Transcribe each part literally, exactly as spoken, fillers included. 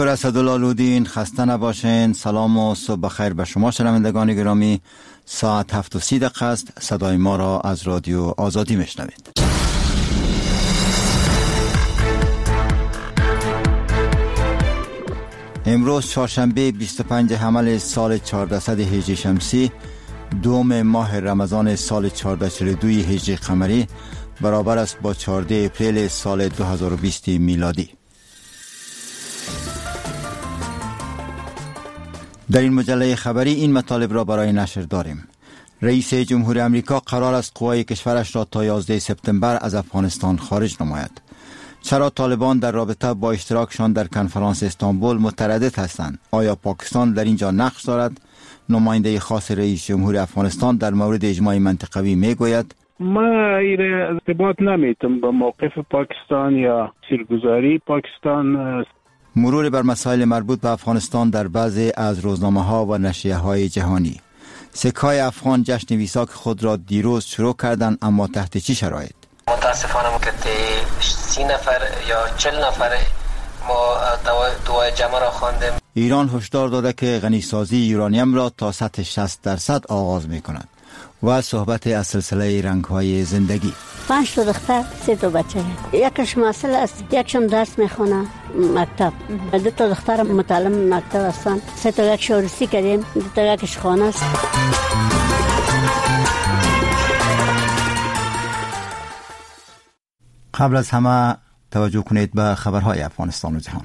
اسدالله لودین، خسته نباشین. سلام و صبح بخیر به شما شنوندگان گرامی. ساعت هفت و سی دقیقه است. صدای ما را از رادیو آزادی میشنوید. امروز چهارشنبه بیست و پنج حمل سال چهاردهصد هجری شمسی، دوم ماه رمضان سال چهارده چهل و دو هجری قمری، برابر است با چهارده اپریل سال دو هزار و بیست میلادی. در این مجله خبری این مطالب را برای نشر داریم. رئیس جمهور آمریکا قرار است قوای کشورش را تا یازده سپتامبر از افغانستان خارج نماید. چرا طالبان در رابطه با اشتراکشان در کنفرانس استانبول متردد هستند؟ آیا پاکستان در اینجا نقش دارد؟ نماینده خاص رئیس جمهور افغانستان در مورد اجماع منطقوی میگوید ما ایره ارتباط نمیتم با موقف پاکستان یا سیرگذاری پاکستان. مرور بر مسائل مربوط به افغانستان در بعضی از روزنامه ها و نشریه های جهانی. سکای افغان جشن ویساک خود را دیروز شروع کردند، اما تحت چه شرایط؟ متاسفانه که سی نفر یا چل نفر ما دعای جمع را خواندیم. ایران هشدار داده که غنیسازی یورانیم را تا سطح شصت درصد آغاز می کند. و صحبت از سلسله رنگ‌های زندگی. پنج تا دختر، سه تا بچه. یکش ماسل است، یکشم درس میخونه مکتب. دو تا دختر متعلم مکتب هستن. سه تا یک شورسی کردیم، دو تا یکش خانه است. قبل از همه توجه کنید به خبرهای افغانستان و جهان.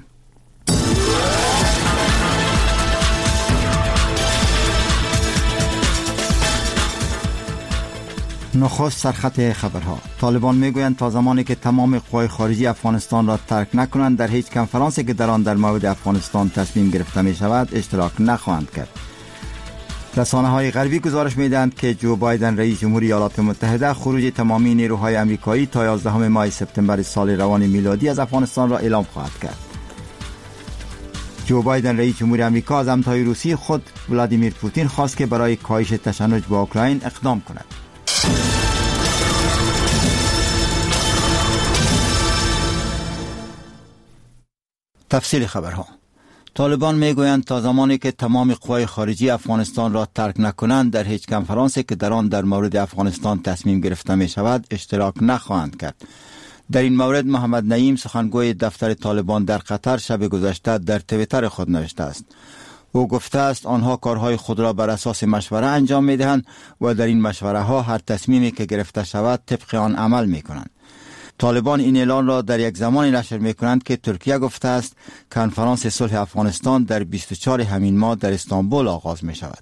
نخست سرخط خبرها. طالبان میگویند تا زمانی که تمام قوای خارجی افغانستان را ترک نکنند در هیچ کنفرانسی که در آن در مورد افغانستان تصمیم گرفته می شود اشتراک نخواهند کرد. رسانه های غربی گزارش میدهند که جو بایدن رئیس جمهوری ایالات متحده خروج تمامی نیروهای آمریکایی تا یازدهم ماه سپتامبر سال روان میلادی از افغانستان را اعلام خواهد کرد. جو بایدن رئیس جمهوری آمریکا از همتای روسی خود ولادیمیر پوتین خواست که برای کاهش تشنج با اوکراین اقدام کند. تفصیل خبرها. طالبان میگویند تا زمانی که تمام قوای خارجی افغانستان را ترک نکنند در هیچ کنفرانسی که در آن در مورد افغانستان تصمیم گرفته می شود اشتراک نخواهند کرد. در این مورد محمد نعیم سخنگوی دفتر طالبان در قطر شب گذشته در توییتر خود نوشته است. او گفته است آنها کارهای خود را بر اساس مشوره انجام می دهند و در این مشوره ها هر تصمیمی که گرفته شود طبق آن عمل می کنند. طالبان این اعلان را در یک زمانی نشر می کنند که ترکیه گفته است کنفرانس صلح افغانستان در بیست و چهارم همین ماه در استانبول آغاز می شود.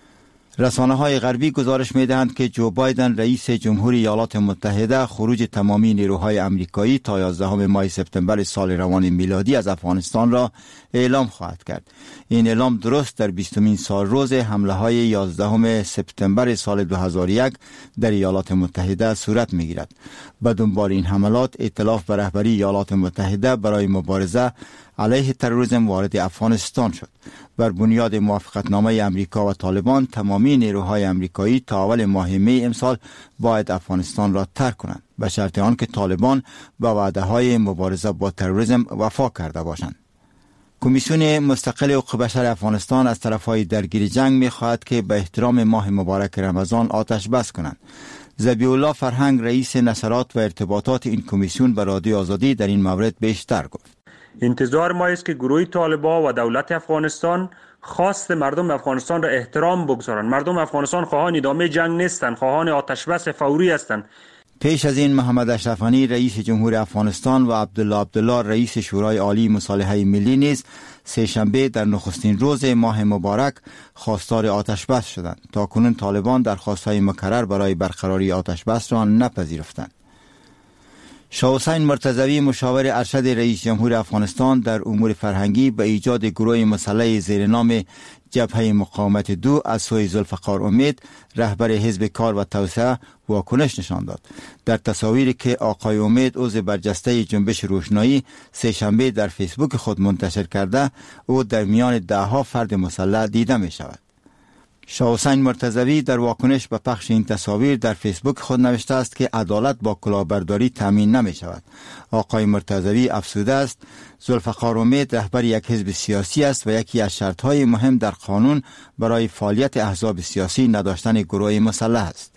رسانه های غربی گزارش می دهند که جو بایدن رئیس جمهوری ایالات متحده خروج تمامی نیروهای آمریکایی تا یازدهم ماه سپتامبر سال روان میلادی از افغانستان را اعلام خواهد کرد. این اعلام درست در بیستمین سال روز حمله های یازدهم سپتامبر سال دو هزار و یک در ایالات متحده صورت می گیرد. به دنبال این حملات ائتلاف به رهبری ایالات متحده برای مبارزه علیه تروریسم وارد افغانستان شد. بر بنیاد موافقتنامه امریکا و طالبان تمامی نیروهای امریکایی تا اول ماه می امسال باید افغانستان را ترک کنند به شرط آنکه طالبان به وعده‌های مبارزه با تروریسم وفا کرده باشند. کمیسیون مستقل حقوق بشر افغانستان از طرفهای درگیر جنگ می‌خواهد که به احترام ماه مبارک رمضان آتش بس کنند. ذبیح الله فرهنگ رئیس نشرات و ارتباطات این کمیسیون به رادیو آزادی در این مورد بیشتر گفت. انتظار ما است که گروه طالبان و دولت افغانستان خواست مردم افغانستان را احترام بگذارند. مردم افغانستان خواهان ادامه جنگ نیستند، خواهان آتش بس فوری هستند. پیش از این محمد اشرف غنی رئیس جمهور افغانستان و عبدالله عبدالله رئیس شورای عالی مصالحه ملی نیز سه شنبه در نخستین روز ماه مبارک خواستار آتش بس شدند. تاکنون طالبان درخواست‌های مکرر برای برقراری آتش بس را نپذیرفتند. شاه حسین مرتضوی مشاور ارشد رئیس جمهور افغانستان در امور فرهنگی به ایجاد گروه مسلح زیر نام جبهه مقاومت دو از سوی ذوالفقار امید رهبر حزب کار و توسعه واکنش نشان داد. در تصاویری که آقای امید عضو برجسته جنبش روشنایی سه شنبه در فیسبوک خود منتشر کرده، او در میان ده ها فرد مسلح دیده می شود. شاه حسین مرتضوی در واکنش به پخش این تصاویر در فیسبوک خود نوشته است که عدالت با کلاهبرداری تامین نمی شود. آقای مرتضوی افزوده است ذوالفقار امید رهبر یک حزب سیاسی است و یکی از شرطهای مهم در قانون برای فعالیت احزاب سیاسی نداشتن گروه مسلح است.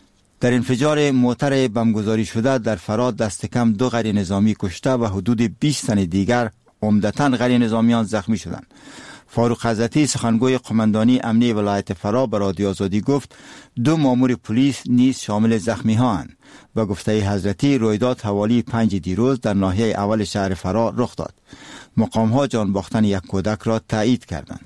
در انفجار موتر بمبگذاری شده در فرا دست کم دو غیر نظامی کشته و حدود بیست تن دیگر عمدتاً غیر نظامیان زخمی شدند. فاروق حضرتی سخنگوی قماندانی امنی ولایت فرا به رادیو آزادی گفت دو مامور پلیس نیز شامل زخمی ها اند. و گفته حضرتی رویداد حوالی پنج دیروز در ناحیه اول شهر فرا رخ داد. مقام ها جان باختن یک کودک را تایید کردند.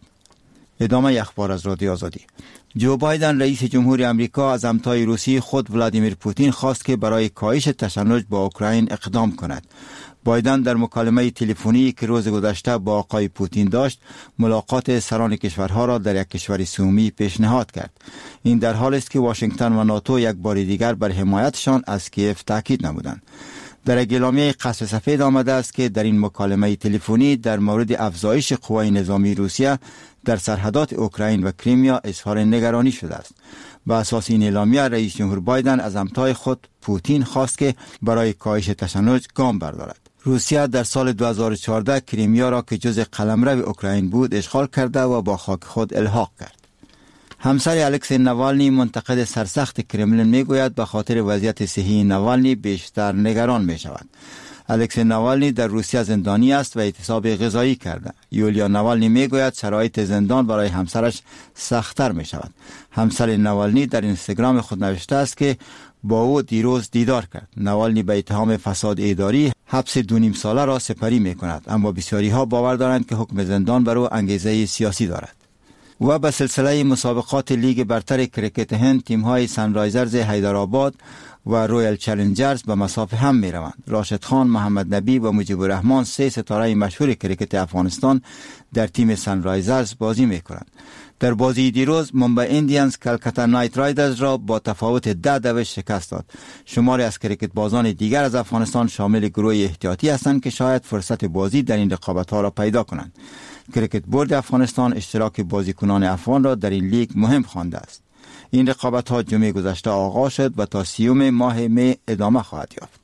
ادامه اخبار از رادیو آزادی. جو بایدن رئیس جمهوری آمریکا از همتای روسی خود ولادیمیر پوتین خواست که برای کاهش تشنج با اوکراین اقدام کند. بایدن در مکالمه تلفنی که روز گذشته با آقای پوتین داشت ملاقات سران کشورها را در یک کشور سومی پیشنهاد کرد. این در حالی است که واشنگتن و ناتو یک بار دیگر بر حمایتشان از کیف تاکید نمودند. در اعلامیه قصر سفید آمده است که در این مکالمه تلفنی در مورد افزایش قوای نظامی روسیه در سرحدات اوکراین و کریمیا اظهار نگرانی شده است. با اساس این اعلامیه رئیس جمهور بایدن از همتای خود پوتین خواست که برای کاهش تشنج گام بردارد. روسیه در سال دو هزار و چهارده کریمیا را که جزء قلمرو اوکراین بود اشغال کرده و با خاک خود الحاق کرد. همسر الکسی نوالنی منتقد سرسخت کرملین میگوید به خاطر وضعیت صحی نوالنی بیشتر نگران می شود. الکسی نوالنی در روسیه زندانی است و اعتصاب غذایی کرده. یولیا نوالنی میگوید شرایط زندان برای همسرش سخت‌تر می شود. همسر نوالنی در اینستاگرام خود نوشته است که با او دیروز دیدار کرد. نوالنی به اتهام فساد اداری حبس دو نیم ساله را سپری می کند، اما بسیاری ها باور دارند که حکم زندان بر او انگیزه سیاسی دارد. و به سلسله مسابقات لیگ برتر کرکت هند تیم های سنرایزرز حیدرآباد و رویل چالنجرز به مسافه هم می روند. راشد خان، محمد نبی و مجیب الرحمن سه ستاره مشهور کرکت افغانستان در تیم سنرایزرز بازی می کنند. در بازی دیروز ممبئی ایندیانز کلکتا نایت رایدرز را با تفاوت ده دوش شکست داد. شماری از کرکت بازان دیگر از افغانستان شامل گروه احتیاطی هستند که شاید فرصت بازی در این رقابت‌ها را پیدا کنند. کرکت بورد افغانستان اشتراک بازیکنان افغان را در این لیگ مهم خوانده است. این رقابت‌ها جمعه گذشته آغاز شد و تا سیوم ماه می ادامه خواهد یافت.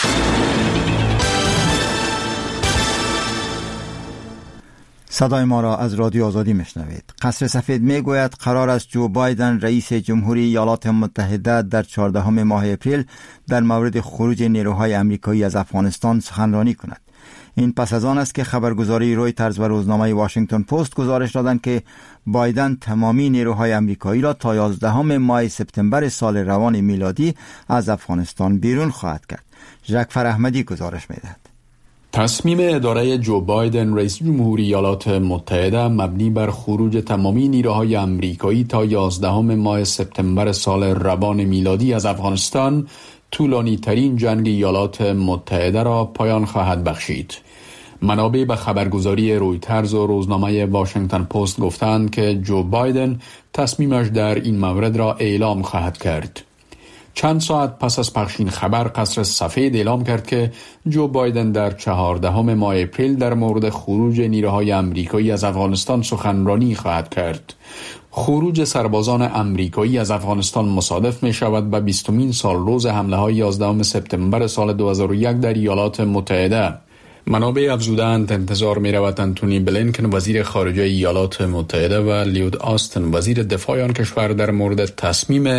صدای ما را از رادیو آزادی میشنوید. قصر سفید میگوید قرار است جو بایدن رئیس جمهوری ایالات متحده در چهاردهم ماه اپریل در مورد خروج نیروهای آمریکایی از افغانستان سخنرانی کند. این پس از آن است که خبرگزاری رویترز و روزنامه واشنگتن پست گزارش دادند که بایدن تمامی نیروهای آمریکایی را تا یازدهم ماه سپتامبر سال روان میلادی از افغانستان بیرون خواهد کرد. ژکفر احمدی گزارش میدهد. تصمیم اداره جو بایدن رئیس جمهوری ایالات متحده مبنی بر خروج تمامی نیروهای آمریکایی تا یازدهم ماه سپتامبر سال روان میلادی از افغانستان طولانی ترین جنگ ایالات متحده را پایان خواهد بخشید. منابع به خبرگزاری رویترز و روزنامه واشنگتن پست گفتند که جو بایدن تصمیمش در این مورد را اعلام خواهد کرد. چند ساعت پس از پخش این خبر قصر سفید اعلام کرد که جو بایدن در چهاردهم ماه اپریل در مورد خروج نیروهای آمریکایی از افغانستان سخنرانی خواهد کرد. خروج سربازان آمریکایی از افغانستان مصادف می شود با بیستمین سال روز حمله های یازدهم سپتامبر سال دو هزار و یک در ایالات متحده. منابع افزودند انتظار می رود انتونی بلینکن وزیر خارجه ایالات متحده و لیود آستن وزیر دفاع آن کشور در مورد تصمیم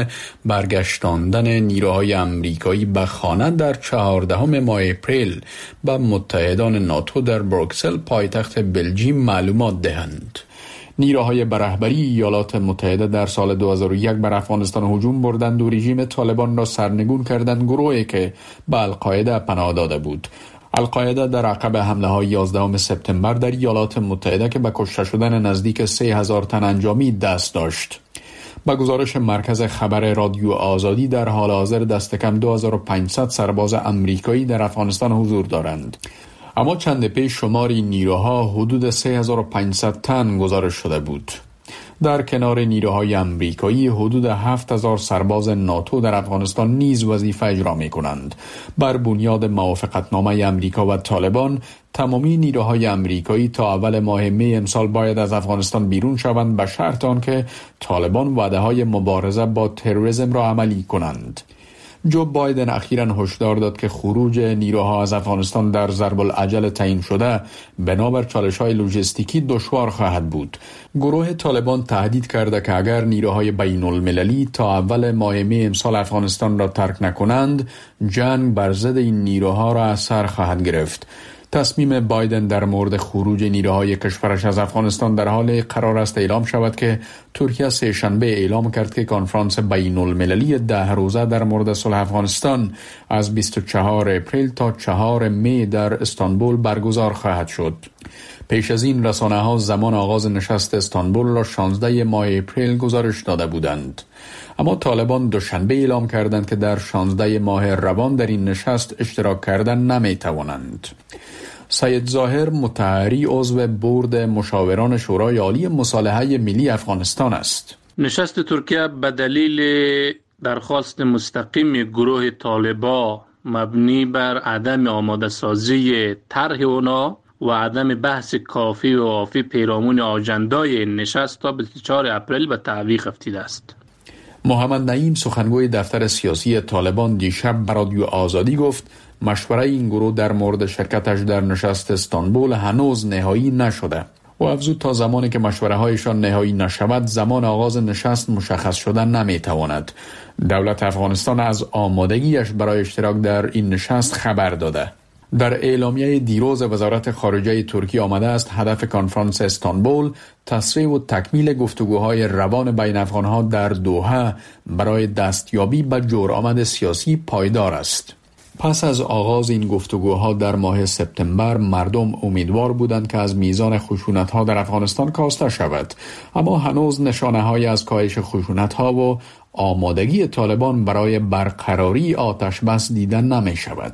برگشتاندن نیروهای آمریکایی به خانه در چهاردهم ماه اپریل به متحدان ناتو در بروکسل پایتخت بلژیم معلومات دهند. نیروهای به رهبری ایالات متحده در سال دو هزار و یک بر افغانستان هجوم بردند و رژیم طالبان را سرنگون کردند، گروهی که به القاعده پناه داده بود. القاعده در عقب حمله های یازدهم سپتامبر در ایالات متحده که به کشته شدن نزدیک سه هزار تن انجامید دست داشت. با گزارش مرکز خبر رادیو آزادی در حال حاضر دست کم دو هزار و پانصد سرباز آمریکایی در افغانستان حضور دارند. اما چند پیش شماری نیروها حدود سه هزار و پانصد تن گزارش شده بود. در کنار نیروهای امریکایی حدود هفت هزار سرباز ناتو در افغانستان نیز وظیفه اجرا می کنند. بر بنیاد موافقتنامه امریکا و طالبان، تمامی نیروهای امریکایی تا اول ماه می امسال باید از افغانستان بیرون شوند به شرط آنکه طالبان وعده‌های مبارزه با تروریسم را عملی کنند. جو بایدن اخیراً هشدار داد که خروج نیروها از افغانستان در ضرب العجل تعیین شده بنابر چالش‌های لوجستیکی دشوار خواهد بود. گروه طالبان تهدید کرده که اگر نیروهای بین المللی تا اول ماه می امسال افغانستان را ترک نکنند، جنگ بر ضد این نیروها را از سر خواهد گرفت. تصمیم بایدن در مورد خروج نیروهای کشورش از افغانستان در حال قرار است اعلام شود که ترکیه سه شنبه اعلام کرد که کنفرانس بین المللی ده روزه در مورد صلح افغانستان از بیست و چهارم اپریل تا چهارم می در استانبول برگزار خواهد شد. پیش از این رسانه ها زمان آغاز نشست استانبول را شانزده ماه اپریل گزارش داده بودند. اما طالبان دوشنبه اعلام کردند که در شانزده ماه روان در این نشست اشتراک کردن نمی توانند. سید ظاهر مطهری عضو بورد مشاوران شورای عالی مصالحه ملی افغانستان است. نشست ترکیه به دلیل درخواست مستقیم گروه طالبان مبنی بر عدم آماده سازی طرح اونا و عدم بحث کافی و وافی پیرامون آجندای نشست تا بیست و چهارم اپریل به تعویق افتیده است. محمد نعیم سخنگوی دفتر سیاسی طالبان دیشب به رادیو آزادی گفت مشوره این گروه در مورد شرکتش در نشست استانبول هنوز نهایی نشده و افزود تا زمانی که مشوره هایشان نهایی نشود زمان آغاز نشست مشخص شدن نمی تواند. دولت افغانستان از آمادگیش برای اشتراک در این نشست خبر داده. در اعلامیه دیروز وزارت خارجه ترکیه آمده است هدف کنفرانس استانبول تسریع و تکمیل گفتگوهای روان بین افغانها در دوحه برای دستیابی به جرآمد سیاسی پایدار است. پس از آغاز این گفتگوها در ماه سپتامبر مردم امیدوار بودند که از میزان خشونت‌ها در افغانستان کاسته شود، اما هنوز نشانه‌هایی از کاهش خشونت‌ها و آمادگی طالبان برای برقراری آتش بس دیده نمی‌شود.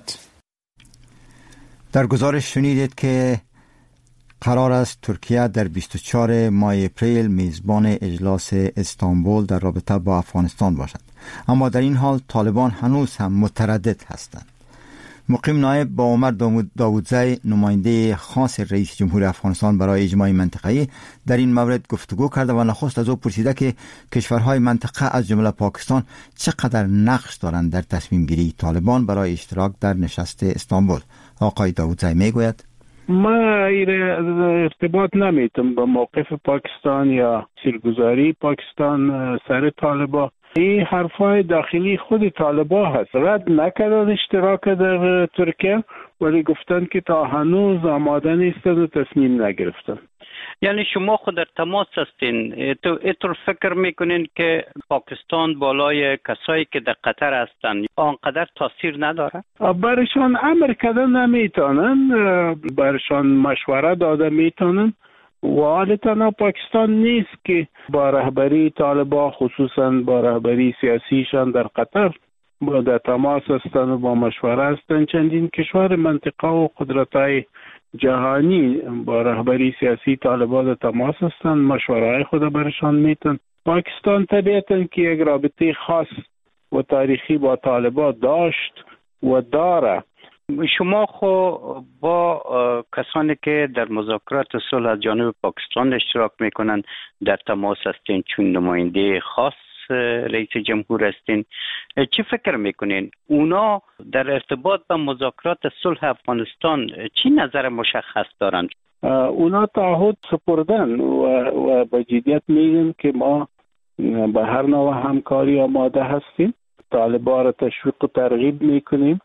در گزارش شنیدید که قرار است ترکیه در بیست و چهارم ماه اپریل میزبان اجلاس استانبول در رابطه با افغانستان باشد، اما در این حال طالبان هنوز هم متردد هستند. مقیم نایب با عمر داودزی نماینده خاص رئیس جمهور افغانستان برای اجماع منطقه‌ای در این مورد گفتگو کرده و نخست از او پرسیده که کشورهای منطقه از جمله پاکستان چقدر نقش دارند در تصمیم گیری طالبان برای اشتراک در نشست استانبول. آقای داودزی میگوید ما ارتباط نمیتم با موقف پاکستان یا سرگذاری پاکستان سر طالبان. این حرفای داخلی خود طالبان هست. رد نکردن اشتراک در ترکیه ولی گفتن که تا هنوز آماده نیستن و تصمیم نگرفتن. یعنی شما خود در تماس هستین، اینطور فکر میکنین که پاکستان بالای کسایی که در قطر هستن آنقدر تاثیر نداره؟ برشان امر کردن نمیتونن، برشان مشوره داده میتونن و حال تنها پاکستان نیست که با رهبری طالبان خصوصا با رهبری سیاسیشان در قطر با در تماس هستن و با مشوره هستن. چندین کشور منطقه و قدرت‌های جهانی با رهبری سیاسی طالبان در تماس هستن، مشوره‌های خود برشان میتن. پاکستان طبیعتاً که یک رابطه خاص و تاریخی با طالبان داشت و داره. شما خو با کسانی که در مذاکرات صلح از جانب پاکستان اشتراک میکنن در تماس هستین، چون نماینده خاص رئیس جمهور هستین، چی فکر میکنین؟ اونا در ارتباط با مذاکرات صلح افغانستان چی نظر مشخص دارند؟ اونا تعهد سپردن و, و با جدیت میگن که ما به هر نوع همکاری آماده هستیم. طالبان را تشویق و ترغیب میکنیم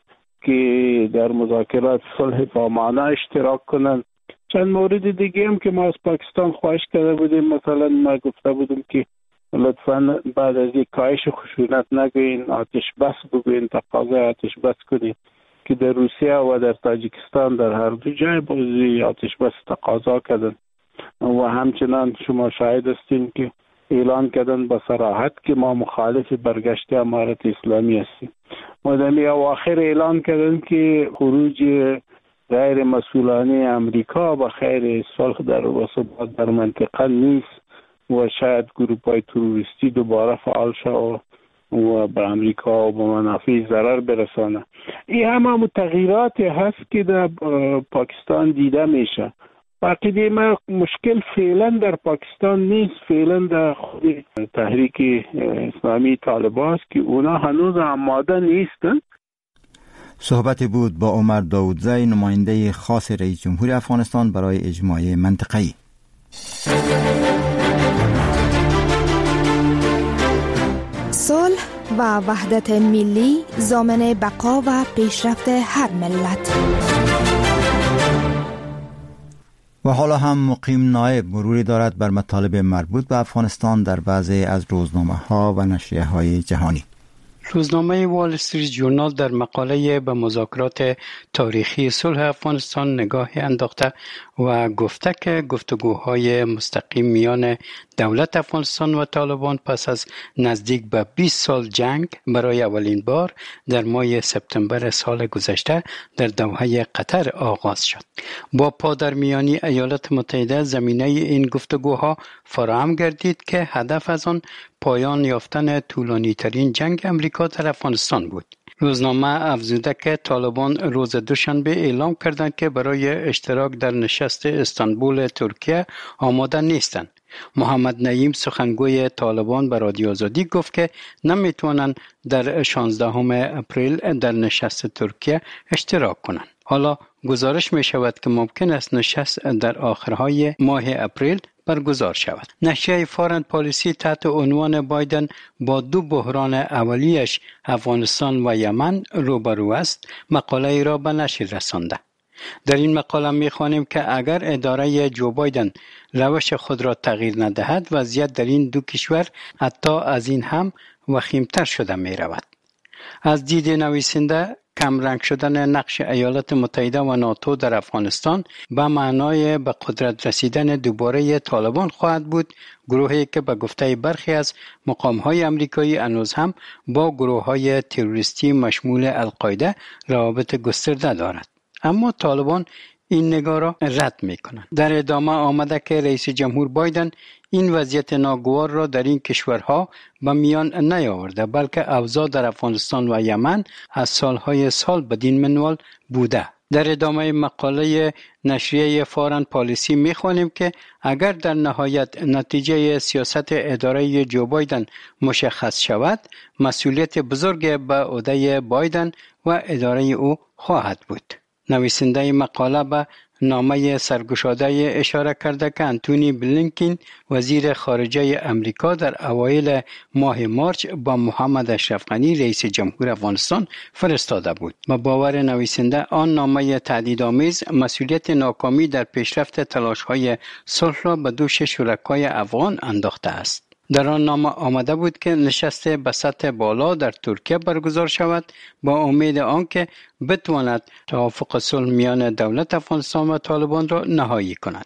که در مذاکرات صلح بامانه اشتراک کنند. چند مورد دیگه هم که ما از پاکستان خواهش کرده بودیم، مثلا ما گفته بودیم که لطفاً بعد از یک کاهش خشونت نگوین، آتش بس بگوین، تقاضای آتش بس کنید که در روسیه و در تاجیکستان در هر دو جای بازی آتش بس تقاضا کردن و همچنان شما شاهد هستین که اعلان کردن با صراحت که ما مخالف برگشت امارت اسلامی هستیم. مدامی اواخر اعلان کردن که خروج غیر مسئولانه امریکا به خیر صلح در و ثبات در منطقه نیست و شاید گروه های تروریستی دوباره فعال شد و به امریکا و به منافع ضرر برسانه. این همه تغییراتی هست که در پاکستان دیده میشه. عقیده من مشکل فعلا در پاکستان نیست، فعلا در خود تحریک اسلامی طالبان است که اونا هنوز آماده نیستن. صحبت بود با عمر داودزی، نماینده خاص رئیس جمهور افغانستان برای اجماع منطقه‌ای. صلح و وحدت ملی ضامن بقا و پیشرفت هر ملت. و حالا هم مقیم نایب مروری دارد بر مطالب مربوط به افغانستان در بعضی از روزنامه ها و نشریه های جهانی. روزنامه وال استریت ژورنال در مقاله به مذاکرات تاریخی صلح افغانستان نگاهی انداخته و گفته که گفتگوهای مستقیم میان دولت افغانستان و طالبان پس از نزدیک به بیست سال جنگ برای اولین بار در ماه سپتامبر سال گذشته در دوحه قطر آغاز شد. با پادرمیانی ایالات متحده زمینه این گفتگوها فراهم گردید که هدف از آن پایان یافتن طولانی ترین جنگ امریکا در افغانستان بود. روزنامه افزوده که طالبان روز دوشنبه اعلام کردند که برای اشتراک در نشست استانبول ترکیه آماده نیستند. محمد نعیم سخنگوی طالبان به رادیو آزادی گفت که نمیتوانند در شانزدهم اپریل در نشست ترکیه اشتراک کنند. حالا گزارش می شود که ممکن است نشست در آخرهای ماه اپریل برگزار شود. نشریه فارن پالیسی تحت عنوان بایدن با دو بحران اولیش افغانستان و یمن روبرو است مقاله ای را به نشر رسانده. در این مقاله می خوانیم که اگر اداره جو بایدن روش خود را تغییر ندهد وضعیت در این دو کشور حتی از این هم وخیمتر شده می رود. از دید نویسنده کمرنگ شدن نقش ایالات متحده و ناتو در افغانستان به معنای به قدرت رسیدن دوباره طالبان خواهد بود، گروهی که به گفته برخی از مقام‌های آمریکایی هنوز هم با گروه‌های تروریستی مشمول القاعده روابط گسترده دارد. اما طالبان این نگاه را رد می‌کنند. در ادامه آمده که رئیس جمهور بایدن این وضعیت ناگوار را در این کشورها به میان نیاورده بلکه اوضاع در افغانستان و یمن از سالهای سال بدین منوال بوده. در ادامه مقاله نشریه فارن پالیسی می‌خوانیم که اگر در نهایت نتیجه سیاست اداره جو بایدن مشخص شود، مسئولیت بزرگ به عهده بایدن و اداره او خواهد بود. نویسنده مقاله به نامه سرگشاده اشاره کرده که انتونی بلینکن وزیر خارجه امریکا در اوایل ماه مارچ با محمد اشرف غنی رئیس جمهور افغانستان فرستاده بود. با باور نویسنده آن نامه تهدیدآمیز مسئولیت ناکامی در پیشرفت تلاش‌های صلح را به دوش شرکای افغان انداخته است. در آن نامه آمده بود که نشست به سطح بالا در ترکیه برگزار شود با امید آنکه بتواند توافق صلح میان دولت افغانستان و طالبان را نهایی کند.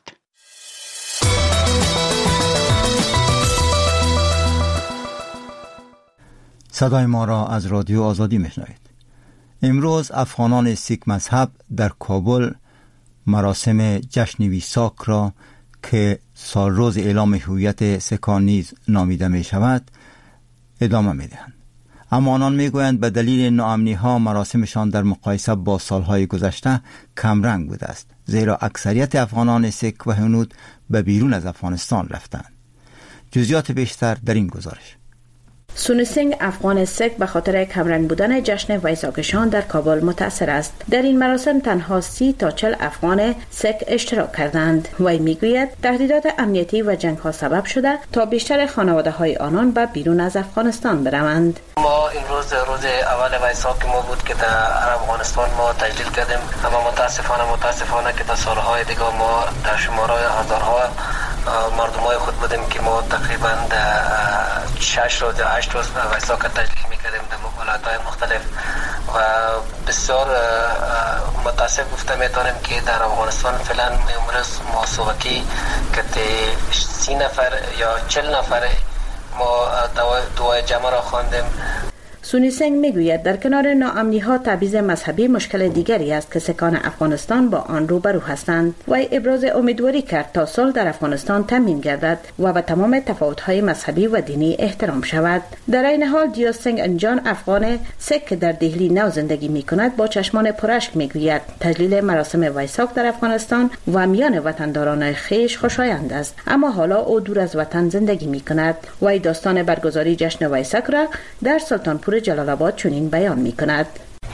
صدای ما را از رادیو آزادی میشنوید. امروز افغانان سیک مذهب در کابل مراسم جشن ویساک را که سالروز اعلام هویت سکان نیز نامیده می شود ادامه می دهند. اما آنان می گویند به دلیل ناامنی ها مراسمشان در مقایسه با سالهای گذشته کمرنگ بوده است، زیرا اکثریت افغانان سیک و هنود به بیرون از افغانستان رفتند. جزئیات بیشتر در این گزارش. سونی سینگ افغان سیک به خاطر کمرنگ بودن جشن ویساکشان در کابل متاثر است. در این مراسم تنها سی تا چل افغان سیک اشتراک کردند. وی میگوید تهدیدات امنیتی و جنگ ها سبب شده تا بیشتر خانواده های آنان به بیرون از افغانستان بروند. ما امروز روز اول ویساک ما بود که در افغانستان ما تجلیل کردیم، اما متاسفانه متاسفانه که در سالهای دیگه ما در شمارهای هزارها مردمای خود بودیم که ما تقریبا شش روز هشت روز ویساک تجلیل میکردیم در ولایت‌های مختلف و بسیار متاسف گفته میتونیم که در افغانستان فعلا امروز ما صبحی که سی نفر یا چل نفر ما دعای جمع را خواندیم. سونی سنگ میگوید در کنار ناامنی ها تبعیض مذهبی مشکل دیگری است که سکان افغانستان با آن روبرو هستند و ابراز امیدواری کرد تا صلح در افغانستان تامین گردد و به تمام تفاوت های مذهبی و دینی احترام شود. در این حال دیو سنگ انجان افغان سک که در دهلی نو زندگی می کند با چشمان پراشک میگوید تجلیل مراسم ویساک در افغانستان و میان وطنداران خویش خوشایند است، اما حالا او دور از وطن زندگی می کند و داستان برگزاری جشن ویساک را در سلطانپور جلال آباد چنین بیان می کند.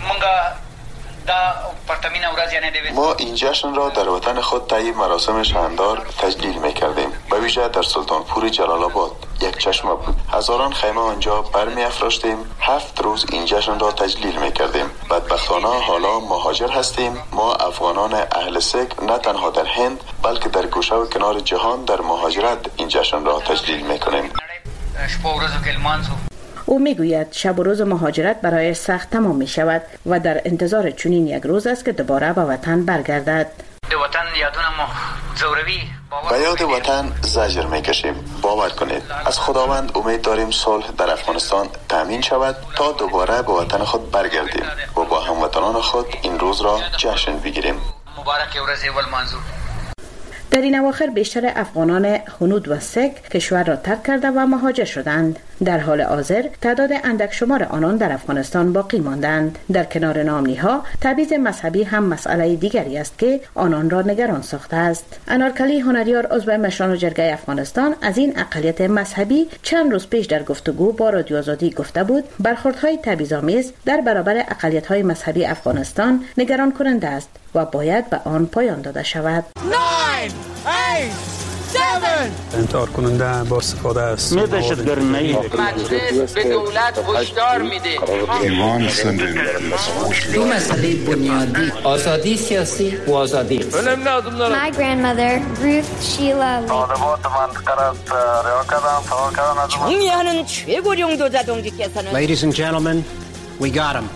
ما این جشن را در وطن خود طی مراسم شاندار تجلیل می کردیم. به ویژه در سلطانپور جلال آباد یک چشمه بود. هزاران خیمه آنجا برمی افراشتیم. هفت روز این جشن را تجلیل می کردیم. بدبختانه حالا مهاجر هستیم. ما افغانان اهل سک نه تنها در هند بلکه در گوشه و کنار جهان در مهاجرت این جشن را تجلیل می کنیم. او میگوید شب و روز مهاجرت برای سخت تمام می شود و در انتظار چنین یک روز است که دوباره به وطن برگردد. به یاد وطن زجر می کشیم. باور کنید از خداوند امید داریم صلح در افغانستان تامین شود تا دوباره به وطن خود برگردیم و با هموطنان خود این روز را جشن بگیریم. در این اواخر بیشتر افغانان هنود و سک کشور را ترک کرده و مهاجر شدند. در حال حاضر تعداد اندک شمار آنان در افغانستان باقی ماندند. در کنار ناامنی ها تبعیض مذهبی هم مسئله دیگری است که آنان را نگران ساخته است. انارکلی هنریار عضو مشران جرگه افغانستان از این اقلیت مذهبی چند روز پیش در گفتگو با رادیو آزادی گفته بود برخوردهای تبعیض‌آمیز در برابر اقلیت‌های مذهبی افغانستان نگران کننده است و باید به آن پایان داده شود. انکار کننده با استفاده است. مجلس به دولت هشدار میده. دو مسئله بنیادی آزادی سیاسی و آزادی. My grandmother Ruth Sheila 정의하는 최고령 도자동지께서는 Ladies and gentlemen, we got him.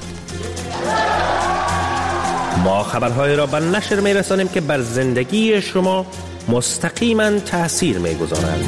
ما خبرهای را به نشر می‌رسانیم که بر زندگی شما مستقیما تأثیر می‌گذارند.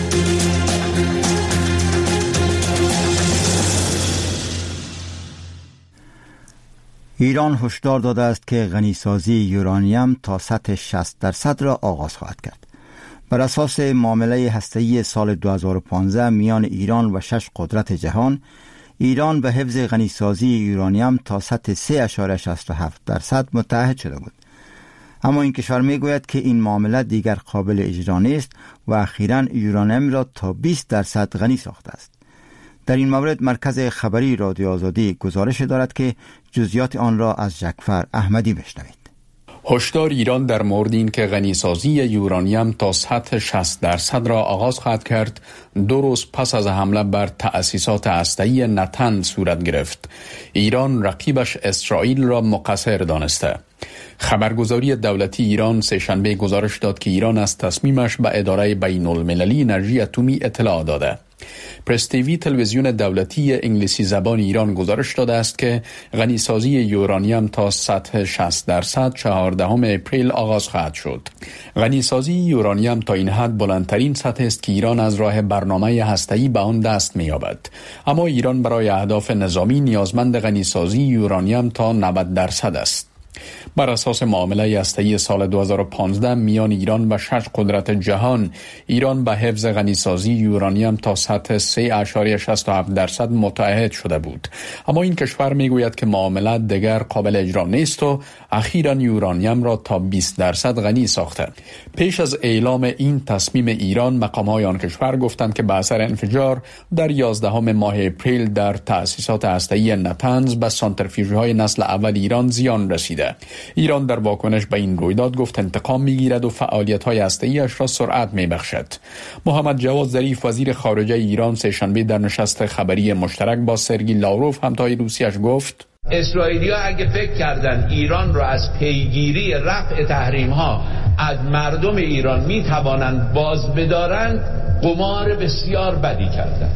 ایران هشدار داده است که غنیسازی یورانیم تا سطح شصت درصد را آغاز خواهد کرد. بر اساس معامله هسته‌ای سال دو هزار و پانزده میان ایران و شش قدرت جهان، ایران به حفظ غنیسازی یورانیم تا سطح سه اشاره شصت و هفت درصد متعهد شده بود. اما این کشور میگوید که این معامله دیگر قابل اجرا نیست و اخیراً یورانیم را تا بیست درصد غنی ساخته است. در این مورد مرکز خبری رادیو آزادی گزارش دارد که جزئیات آن را از جعفر احمدی بشنوید. هشدار ایران در مورد این که غنیسازی یورانیم تا سطح شصت درصد را آغاز خواهد کرد دو روز پس از حمله بر تأسیسات هسته‌ای نتن صورت گرفت. ایران رقیبش اسرائیل را مقصر دانسته. خبرگزاری دولتی ایران سه‌شنبه گزارش داد که ایران از تصمیمش به اداره بین المللی انرژی اتمی اطلاع داده. پرس تیوی تلویزیون دولتی انگلیسی زبان ایران گزارش داده است که غنیسازی یورانیم تا سطح شصت درصد چهاردهم اپریل آغاز خواهد شد. غنیسازی یورانیم تا این حد بلندترین سطح است که ایران از راه برنامه هسته‌ای به آن دست می‌یابد. اما ایران برای اهداف نظامی نیازمند غنیسازی یورانیم تا نود درصد است. بر اساس معامله هسته‌ای سال دو هزار و پانزده میان ایران و شش قدرت جهان، ایران به حفظ غنیسازی یورانیم تا سطح سه اشاره شصت و هفت درصد متعهد شده بود. اما این کشور میگوید که معامله دیگر قابل اجرا نیست و اخیراً یورانیم را تا بیست درصد غنی ساخته. پیش از اعلام این تصمیم ایران، مقام‌های آن کشور گفتند که به اثر انفجار در یازدهم ماه اپریل در تأسیسات هسته‌ای نتنز به سانتریفیوژهای نسل اول ایران زیان رسیده. ایران در واکنش به این رویداد گفت انتقام میگیرد و فعالیت‌های هسته‌ای‌اش را سرعت میبخشد. محمد جواد ظریف وزیر خارجه ایران سه‌شنبه در نشست خبری مشترک با سرگئی لاوروف همتای روسیش گفت اسرائیلی‌ها اگه فکر کردن ایران را از پیگیری رفع تحریم‌ها از مردم ایران میتوانند باز بدارند، قمار بسیار بدی کردند.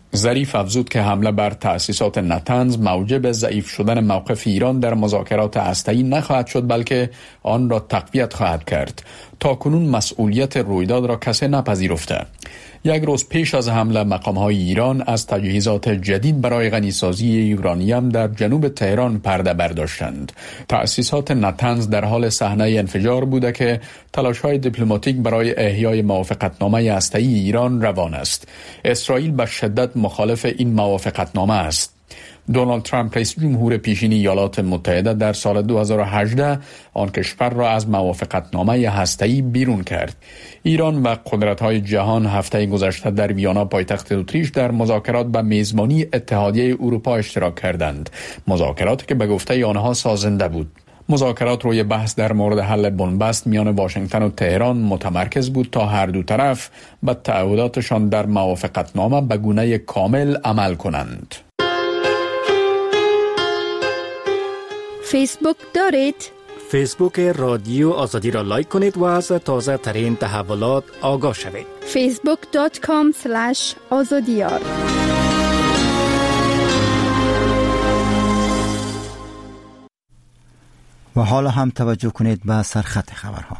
ظریف افزود که حمله بر تأسیسات نتنز موجب ضعیف شدن موقف ایران در مذاکرات هسته‌ای نخواهد شد، بلکه آن را تقویت خواهد کرد. تاکنون مسئولیت رویداد را کسی نپذیرفته. یک روز پیش از حمله مقام‌های ایران از تجهیزات جدید برای غنیسازی یورانیم در جنوب تهران پرده برداشتند. تأسیسات نتنز در حال صحنه انفجار بوده که تلاش‌های دیپلماتیک برای احیای موافقتنامه هسته‌ای ایران روان است. اسرائیل به شدت مخالف این موافقتنامه است. دونالد ترامپ رئیس جمهور پیشین ایالات متحده در سال دو هزار و هجده آن کشور را از موافقتنامه هسته‌ای بیرون کرد. ایران و قدرت‌های جهان هفته گذشته در ویانا پایتخت اتریش در مذاکرات به میزبانی اتحادیه اروپا اشتراک کردند. مذاکراتی که به گفته آنها سازنده بود. مذاکرات روی بحث در مورد حل بنبست میان واشنگتن و تهران متمرکز بود تا هر دو طرف به تعهداتشان در موافقتنامه به گونه کامل عمل کنند. فیسبوک دارید؟ فیسبوک رادیو آزادی را لایک کنید و از تازه ترین تحولات آگاه شوید. فیسبوک دات کام اسلش آزادیار. و حالا هم توجه کنید به سرخط خبرها.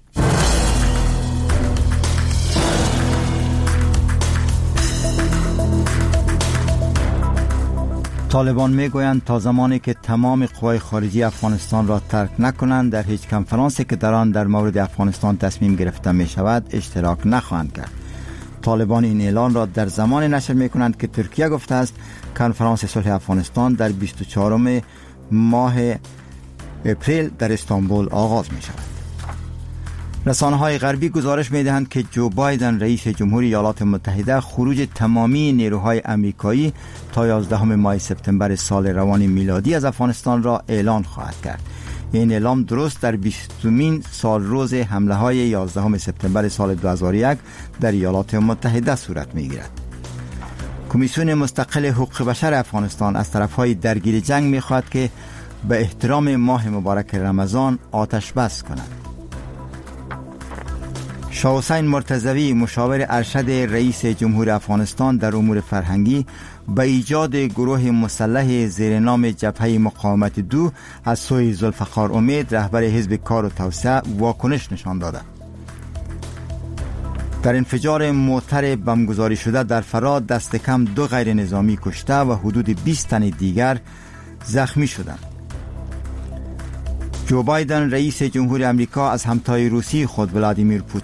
طالبان میگویند تا زمانی که تمام قوای خارجی افغانستان را ترک نکنند در هیچ کنفرانسی که در آن در مورد افغانستان تصمیم گرفته می شود اشتراک نخواهند کرد. طالبان این اعلان را در زمان نشر می کنند که ترکیه گفته است کنفرانس صلح افغانستان در بیست و چهارم ماه اپریل در استانبول آغاز می شود. رسانه‌های غربی گزارش می‌دهند که جو بایدن رئیس جمهوری ایالات متحده خروج تمامی نیروهای آمریکایی تا یازدهم ماه سپتامبر سال روان میلادی از افغانستان را اعلان خواهد کرد. این اعلام درست در بیستمین سال روز حمله‌های یازدهم سپتامبر سال دو هزار و یک در ایالات متحده صورت می‌گیرد. کمیسیون مستقل حقوق بشر افغانستان از طرف‌های درگیر جنگ می‌خواهد که به احترام ماه مبارک رمضان آتش بس کنند. شاه حسین مرتضوی مشاور ارشد رئیس جمهور افغانستان در امور فرهنگی به ایجاد گروه مسلح زیر نام جبهه مقاومت دو از سوی ذوالفقار امید رهبر حزب کار و توسعه واکنش نشان داده. در انفجار موتر بمبگذاری شده در فراد دست کم دو غیر نظامی کشته و حدود بیست تن دیگر زخمی شدند. جو بایدن رئیس جمهور امریکا از همتای روسی خود ولادیمیر پوتین